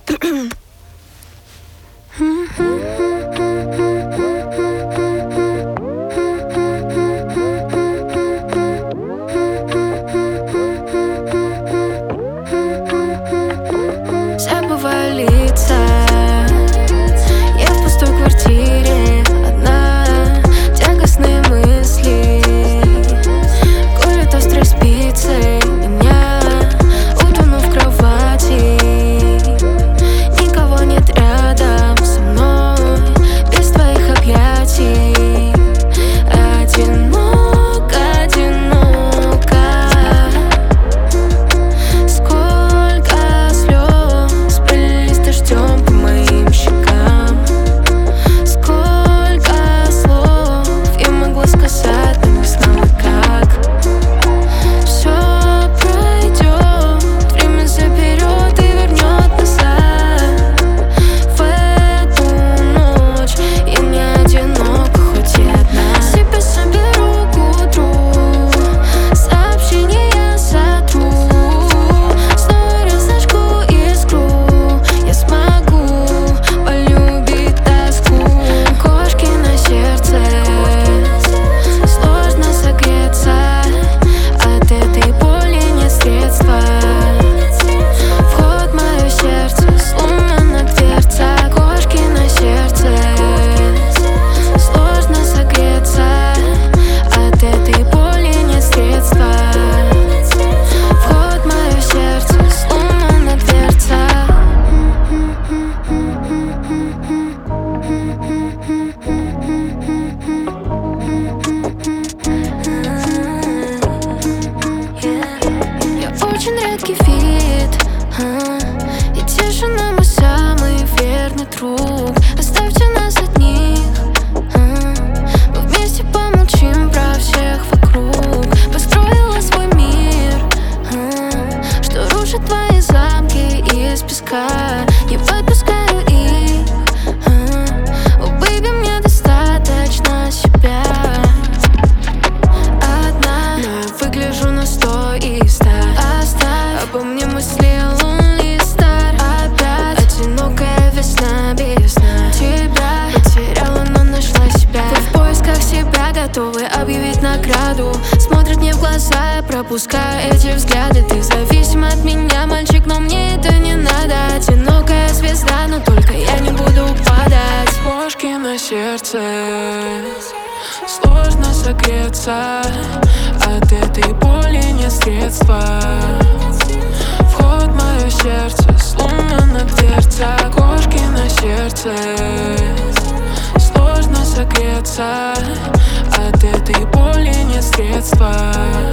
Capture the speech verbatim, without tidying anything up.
Забываю лица, я в пустой квартире одна, тягостные мысли колют острой спицей меня, утону в кровати, никого нет рядом со мной, без твоих объятий. Одиноко, одиноко, сколько слез пролились дождем по моим щекам, сколько слов я могла сказать, но не знала как. Все пройдет, время заберет и вернет назад. В эту ночь я не одинока, хоть и одна. Себя соберу к утру, сообщения я сотру, снова разожгу искру. Я смогу полюбить тоску. Кошки на сердце, сложно согреться, от этой боли нет средства. Вход в мое сердце, сломана дверца. Кошки на сердце, сложно согреться, от этой боли нет средства. Вход в мое сердце, сломана дверца. Я очень редкий вид, а, и тишина мой самый верный друг. Оставьте нас одних, а, мы вместе помолчим про всех вокруг. Построила свой мир, а, что рушит твои замки из песка. Не подпускаю их, а, о, бэйби, мне достаточно себя. Одна, но я выгляжу на сто и ста. Оставь обо мне мысли, lonely star. Опять одинокая весна без сна. Тебя потеряла, но нашла себя. Вы в поисках себя, готовы объявить награду. Смотрят мне в глаза, я пропускаю эти взгляды. Ты зависим от меня, мальчик, но мне это не надо. Одинокая звезда, но только я не буду падать. Кошки на сердце, сложно согреться, от этой боли нет средства. Вход в мое сердце, сломана дверца. Кошки на сердце, сложно согреться, от этой боли нет средства.